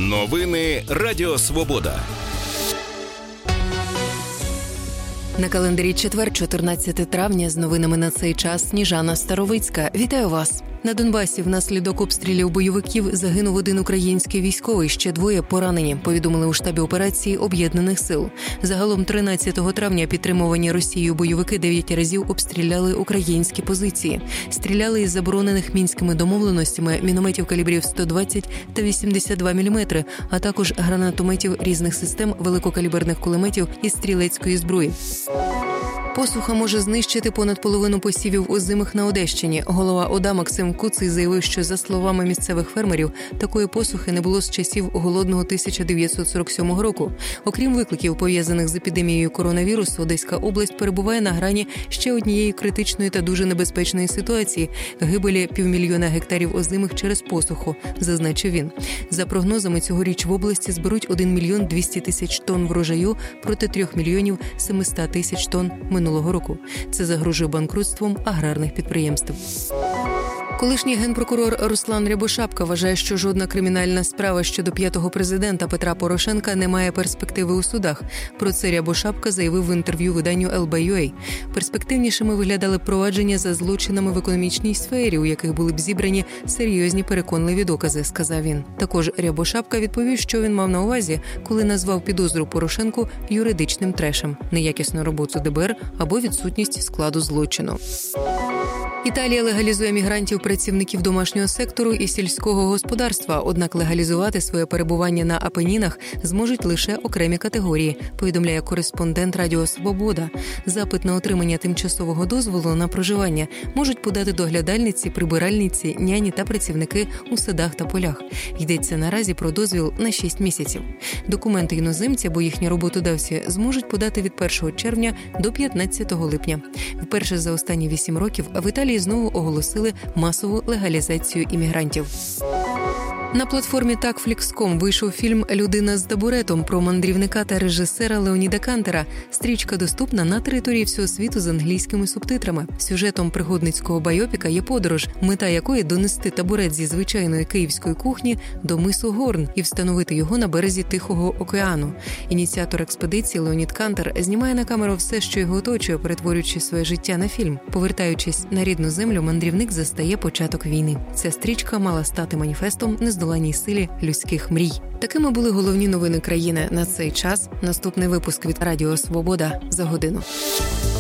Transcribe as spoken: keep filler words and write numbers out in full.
Новини Радіо Свобода. На календарі четвер, чотирнадцяте травня, з новинами на цей час Сніжана Старовицька. Вітаю вас! На Донбасі внаслідок обстрілів бойовиків загинув один український військовий, ще двоє поранені, повідомили у штабі операції Об'єднаних сил. Загалом тринадцятого травня підтримувані Росією бойовики дев'ять разів обстріляли українські позиції. Стріляли із заборонених мінськими домовленостями мінометів калібрів сто двадцять та вісімдесят два міліметри, а також гранатометів різних систем, великокаліберних кулеметів і стрілецької зброї. Посуха може знищити понад половину посівів озимих на Одещині. Голова ОДА Максим Куций заявив, що, за словами місцевих фермерів, такої посухи не було з часів голодного тисяча дев'ятсот сорок сьомого року. Окрім викликів, пов'язаних з епідемією коронавірусу, Одеська область перебуває на грані ще однієї критичної та дуже небезпечної ситуації – гибелі півмільйона гектарів озимих через посуху, зазначив він. За прогнозами, цьогоріч в області зберуть один мільйон двісті тисяч тонн врожаю проти трьох мільйонів семисот тисяч тонн минулого року. Це загрожує банкрутством аграрних підприємств. Колишній генпрокурор Руслан Рябошапка вважає, що жодна кримінальна справа щодо п'ятого президента Петра Порошенка не має перспективи у судах. Про це Рябошапка заявив в інтерв'ю виданню ел бі ю ей. Перспективнішими виглядали провадження за злочинами в економічній сфері, у яких були б зібрані серйозні переконливі докази, сказав він. Також Рябошапка відповів, що він мав на увазі, коли назвав підозру Порошенку юридичним трешем, неякісну роботу де бе ер або відсутність складу злочину. Італія легалізує мігрантів працівників домашнього сектору і сільського господарства, однак легалізувати своє перебування на Апенінах зможуть лише окремі категорії, повідомляє кореспондент Радіо Свобода. Запит на отримання тимчасового дозволу на проживання можуть подати доглядальниці, прибиральниці, няні та працівники у садах та полях. Йдеться наразі про дозвіл на шість місяців. Документи іноземця, бо їхні роботодавці, зможуть подати від першого червня до п'ятнадцятого липня. Вперше за останні вісім років в Італії знову оголосили масову легалізацію іммігрантів. На платформі такфлікс крапка ком вийшов фільм «Людина з табуретом» про мандрівника та режисера Леоніда Кантера. Стрічка доступна на території всього світу з англійськими субтитрами. Сюжетом пригодницького байопіка є подорож, мета якої – донести табурет зі звичайної київської кухні до мису Горн і встановити його на березі Тихого океану. Ініціатор експедиції Леонід Кантер знімає на камеру все, що його оточує, перетворюючи своє життя на фільм. Повертаючись на рідну землю, мандрівник застає початок війни. Ця стрічка мала стати маніфестом нездоланній силі людських мрій. Такими були головні новини країни на цей час. Наступний випуск від Радіо Свобода за годину.